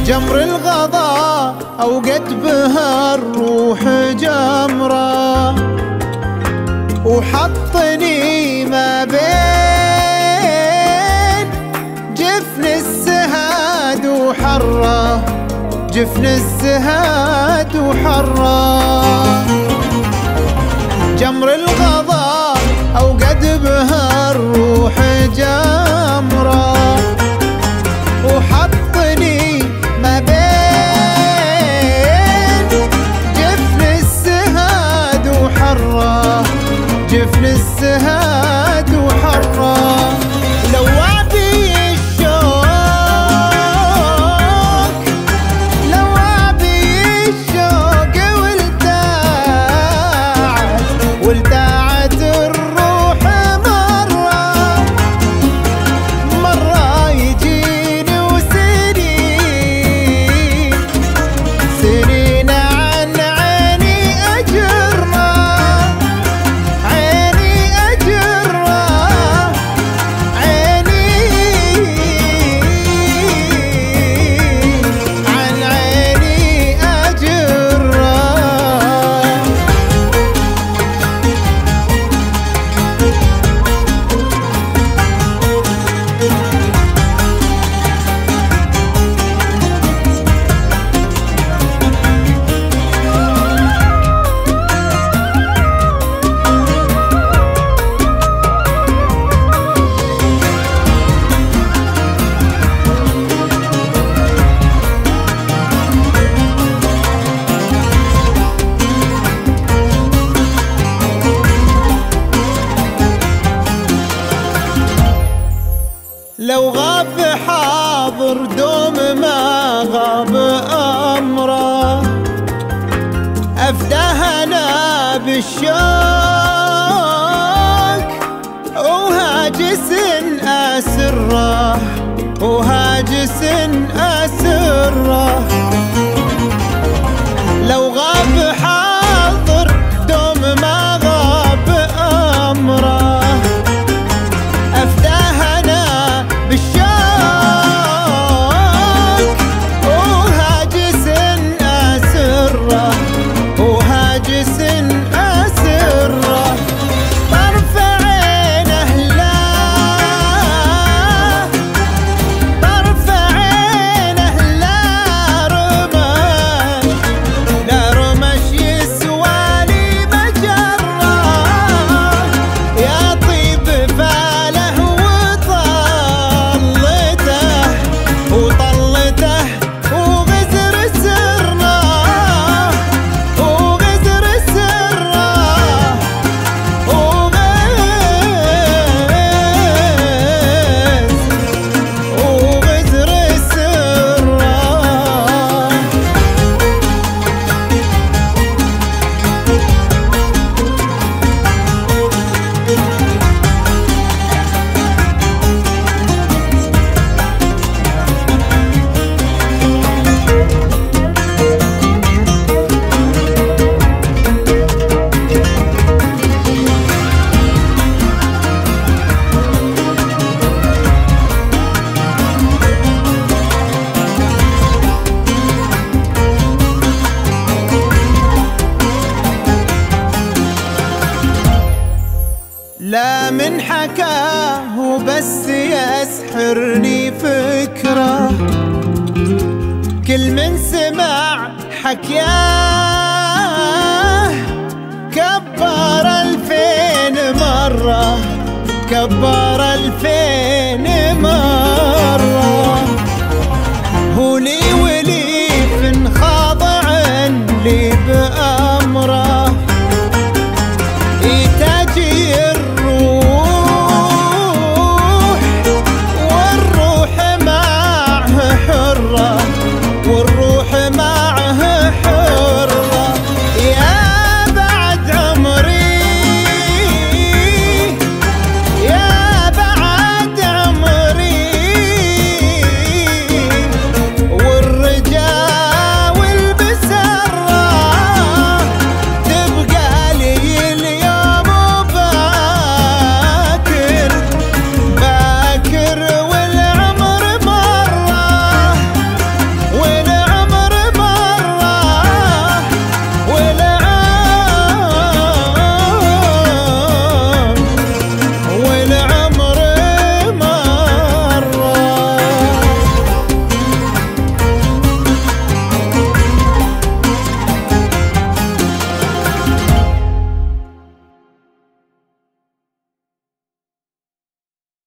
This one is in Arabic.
جمر الغضا أوقد بها الروح جمرة، وحطني ما بين جفن السهاد وحره، جفن السهاد وحره. جمر الغضا أوقد بها الروح جمرة، وحطني ما بين جفن السهاد وحره، جفن السهاد وحره. لوعبي الشوق، لوعبي الشوق والتاعت الروح مرة مرة يجيني وسنين، سنين عن عيني أجرنا، عيني أجرنا، عيني عن عيني أجرنا. لو غاب حاضر دوم ما غاب أمره، أفداهنا بالشوق وهاجس أسره، وهاجس أسره. لو غاب حاضر دوم ما غاب أمره، أفداهنا بالشوق وهاجس أسره، وهاجس أسره. طرف عينه لا، طرف عينه لا رمش، لا رمش يسوالي مجره، يا طيب فاله وطلته، وطلته وغزر سره، وغزر سره، وغزر سره. لا من حكاه بس يسحرني فكره، كل من سمع حكياه كبر 2000 مرة، كبر 2000 مرة.